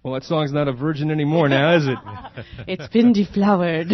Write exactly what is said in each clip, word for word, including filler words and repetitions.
Well, that song's not a virgin anymore now, is it? It's been deflowered.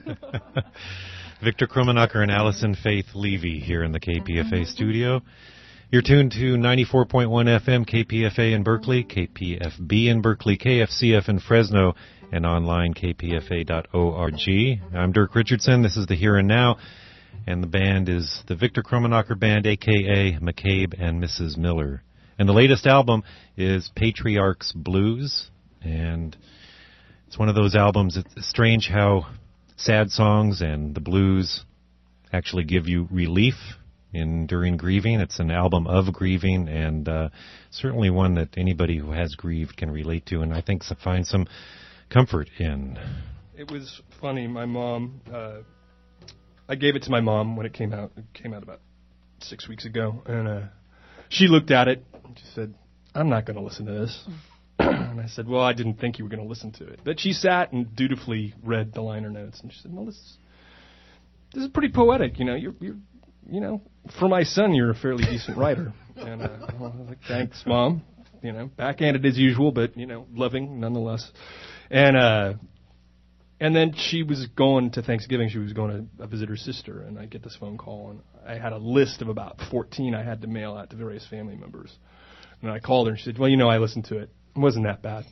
Victor Krummenacher and Allison Faith Levy here in the K P F A studio. You're tuned to ninety-four point one F M K P F A in Berkeley, K P F B in Berkeley, K F C F in Fresno, and online k p f a dot org. I'm Dirk Richardson. This is the Here and Now, and the band is the Victor Krummenacher Band, a k a. McCabe and Missus Miller. And the latest album is Patriarch's Blues, and it's one of those albums. It's strange how sad songs and the blues actually give you relief in during grieving. It's an album of grieving, and uh, certainly one that anybody who has grieved can relate to, and I think find some comfort in. It was funny. My mom, uh, I gave it to my mom when it came out. It came out about six weeks ago, and uh, she looked at it and she said, "I'm not going to listen to this." And I said, "Well, I didn't think you were going to listen to it." But she sat and dutifully read the liner notes, and she said, "No, this is, this is pretty poetic. You know, you're, you're, you know, for my son, you're a fairly decent writer." And uh, I was like, "Thanks, Mom." You know, backhanded as usual, but you know, loving nonetheless. And uh, and then she was going to Thanksgiving. She was going to visit her sister, and I get this phone call, and I had a list of about fourteen I had to mail out to various family members. And I called her, and she said, "Well, you know, I listened to it. It wasn't that bad."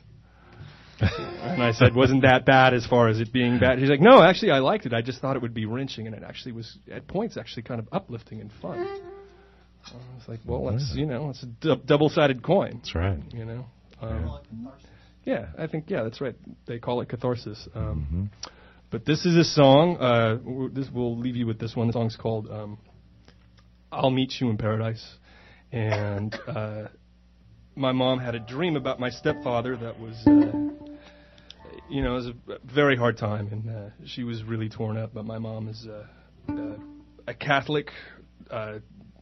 And I said, "Wasn't that bad as far as it being bad?" She's like, "No, actually, I liked it. I just thought it would be wrenching, and it actually was, at points, actually kind of uplifting and fun." I was like, "Well, that's, you know, it's a du- double-sided coin." That's right. You know? Um, yeah, I think, yeah, that's right. They call it catharsis. Um, mm-hmm. But this is a song. Uh, w- this We'll leave you with this one. The song's called um, I'll Meet You in Paradise. And uh, my mom had a dream about my stepfather that was, uh, you know, it was a very hard time. And uh, she was really torn up. But my mom is uh, uh, a Catholic, uh,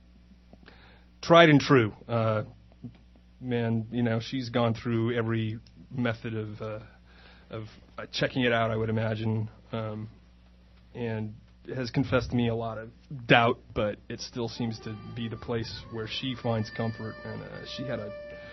tried and true. Uh, man, you know, she's gone through every method of uh, of uh, checking it out, I would imagine, um, and has confessed to me a lot of doubt, but it still seems to be the place where she finds comfort. And uh, she had a,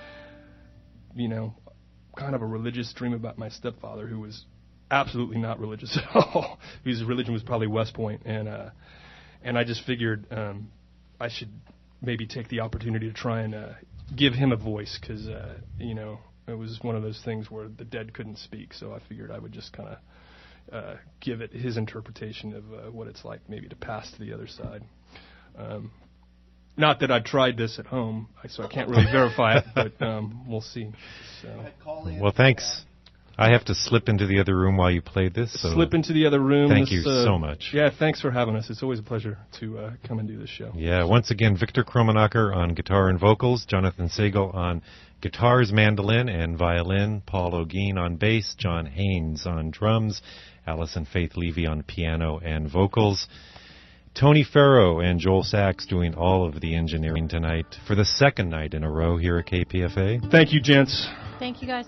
you know, kind of a religious dream about my stepfather, who was absolutely not religious at all. His religion was probably West Point, and uh, and I just figured um, I should maybe take the opportunity to try and uh, give him a voice, because uh, you know, it was one of those things where the dead couldn't speak, so I figured I would just kind of uh, give it his interpretation of uh, what it's like maybe to pass to the other side. Um, not that I tried this at home, so I can't really verify it, but um, we'll see. So. Well, thanks. I have to slip into the other room while you play this. So slip into the other room. Thank this, you uh, so much. Yeah, thanks for having us. It's always a pleasure to uh, come and do this show. Yeah, once again, Victor Krummenacher on guitar and vocals, Jonathan Sagel on guitars, mandolin, and violin, Paul O'Gean on bass, John Haynes on drums, Allison Faith Levy on piano and vocals, Tony Farrow and Joel Sachs doing all of the engineering tonight for the second night in a row here at K P F A. Thank you, gents. Thank you, guys.